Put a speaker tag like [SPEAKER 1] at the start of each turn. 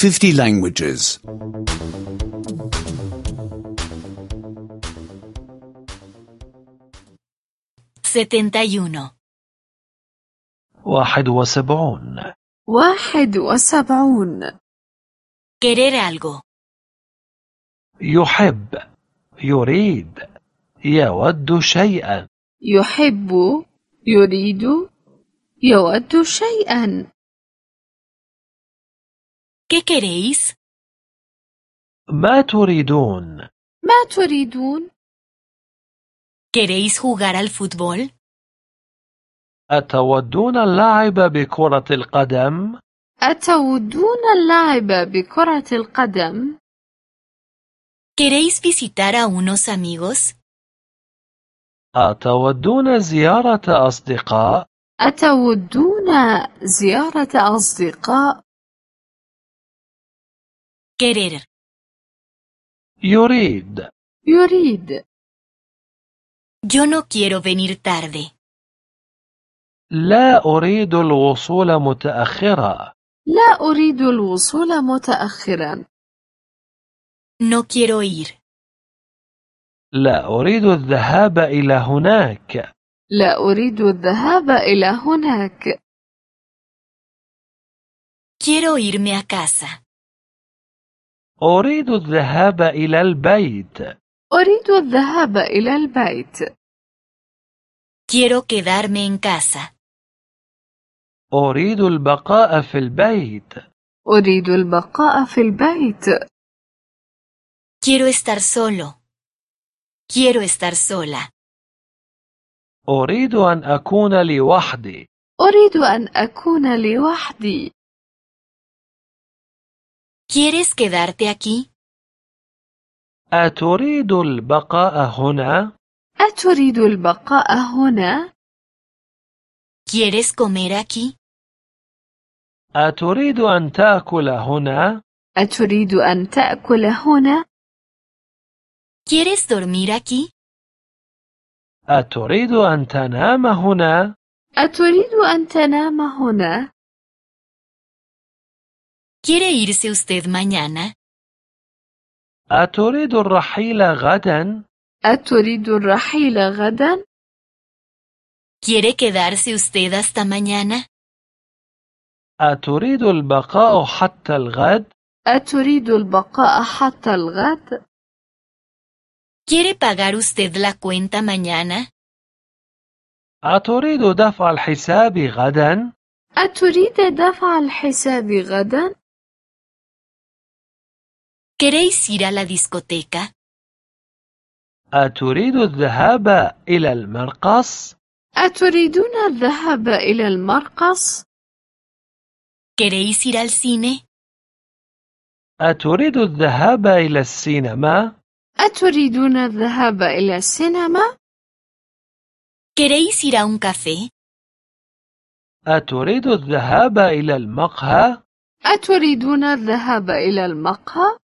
[SPEAKER 1] 50 languages.
[SPEAKER 2] 71.
[SPEAKER 3] 71.
[SPEAKER 4] 71.
[SPEAKER 2] Querer algo.
[SPEAKER 3] يحب، يريد، يود شيئا.
[SPEAKER 4] يحب، يريد، يود شيئا.
[SPEAKER 2] ¿Qué queréis?
[SPEAKER 3] ما تريدون؟
[SPEAKER 4] ما تريدون؟
[SPEAKER 2] ¿Queréis jugar al fútbol?
[SPEAKER 3] أتودون اللعب بكرة القدم؟
[SPEAKER 4] أتودون اللعب بكرة القدم؟
[SPEAKER 2] ¿Queréis visitar a unos amigos?
[SPEAKER 3] أتودون زيارة أصدقاء؟
[SPEAKER 4] أتودون زيارة أصدقاء؟
[SPEAKER 2] Querer.
[SPEAKER 3] يريد.
[SPEAKER 4] يريد.
[SPEAKER 2] Yo no quiero venir tarde.
[SPEAKER 3] لا أريد الوصول متأخرا.
[SPEAKER 4] لا أريد الوصول متأخرا.
[SPEAKER 2] No quiero ir.
[SPEAKER 3] لا أريد الذهاب إلى هناك.
[SPEAKER 4] لا أريد الذهاب إلى هناك.
[SPEAKER 2] Quiero irme a casa.
[SPEAKER 3] أريد الذهاب إلى البيت.
[SPEAKER 4] أريد الذهاب إلى البيت.
[SPEAKER 2] Quiero quedarme en casa.
[SPEAKER 3] أريد البقاء في البيت.
[SPEAKER 4] أريد البقاء في البيت.
[SPEAKER 2] Quiero estar solo. Quiero estar sola.
[SPEAKER 3] أريد أن أكون لوحدي.
[SPEAKER 4] أريد أن أكون لوحدي.
[SPEAKER 2] ¿Quieres quedarte aquí?
[SPEAKER 3] أتريد البقاء هنا؟
[SPEAKER 4] أتريد البقاء هنا؟
[SPEAKER 2] ¿Quieres comer aquí?
[SPEAKER 3] أتريد أن تأكل هنا؟
[SPEAKER 4] أتريد أن تأكل هنا؟
[SPEAKER 2] ¿Quieres dormir aquí?
[SPEAKER 3] أتريد أن تنام هنا؟
[SPEAKER 4] أتريد أن تنام هنا؟
[SPEAKER 2] ¿Quiere irse usted mañana?
[SPEAKER 3] أتريد الرحيل غدا؟
[SPEAKER 4] أتريد الرحيل غدا؟
[SPEAKER 2] ¿Quiere quedarse usted hasta mañana?
[SPEAKER 3] أتريد البقاء حتى الغد؟
[SPEAKER 4] أتريد البقاء حتى الغد؟
[SPEAKER 2] ¿Quiere pagar usted la cuenta mañana?
[SPEAKER 3] أتريد دفع الحساب غدا؟
[SPEAKER 4] أتريد دفع الحساب غدا؟
[SPEAKER 2] ¿Queréis ir a la discoteca?
[SPEAKER 3] أتريد الذهاب إلى المرقص؟
[SPEAKER 4] أتريدون الذهاب إلى المرقص؟
[SPEAKER 2] ¿Queréis ir al cine?
[SPEAKER 3] أتريد الذهاب إلى السينما؟
[SPEAKER 4] أتريدون الذهاب إلى السينما؟
[SPEAKER 2] ¿Queréis ir a un café?
[SPEAKER 3] أتريد الذهاب إلى المقهى؟
[SPEAKER 4] أتريدون الذهاب إلى المقهى؟